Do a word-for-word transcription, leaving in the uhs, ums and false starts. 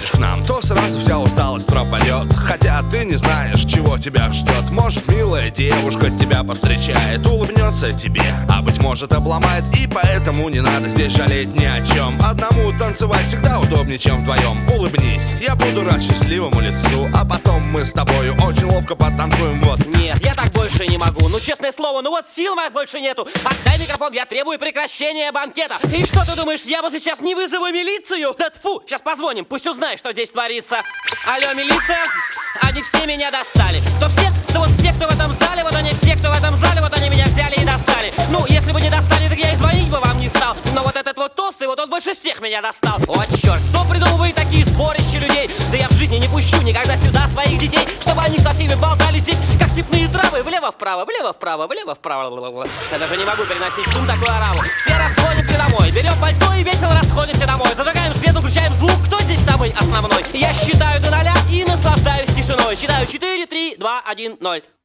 приходишь к нам, то сразу вся усталость пропадет. Хотя ты не знаешь, чего тебя ждет. Может, милая девушка тебя повстречает, улыбнется тебе, а быть может обломает. И поэтому не надо здесь жалеть ни о чем. Одному танцевать всегда удобнее, чем вдвоем. Улыбнись, я буду рад счастливому лицу, а потом мы с тобою очень ловко потанцуем. Вот. Нет, я так больше не могу, ну честное слово, ну вот сил моих больше нету. Отдай микрофон, я требую прекращения банкета. И что ты думаешь, я вот сейчас не вызову милицию? Да тьфу, сейчас позвоним, пусть узнает, что здесь творится. Алло, милиция, они все меня достали. Кто все? Да вот все, кто в этом зале, вот они все, кто в этом зале, вот они меня взяли и достали. Ну, если бы не достали, так я и звонить бы вам не стал. Но вот этот вот толстый, вот он больше всех меня достал. О, черт, кто придумывает такие сборища людей? Да я в жизни не пущу никогда сюда своих детей, чтобы они со всеми болтали здесь, как степные травы. Влево-вправо, влево-вправо, влево-вправо. Я даже не могу переносить шум такой ораву. Все расходимся домой, берем пальто и весело расходимся домой. Зажигаем свет, включаем звук, кто здесь самый основной? Я считаю до ноля и наслаждаюсь тишиной. Считаю четыре, три, два, один, ноль.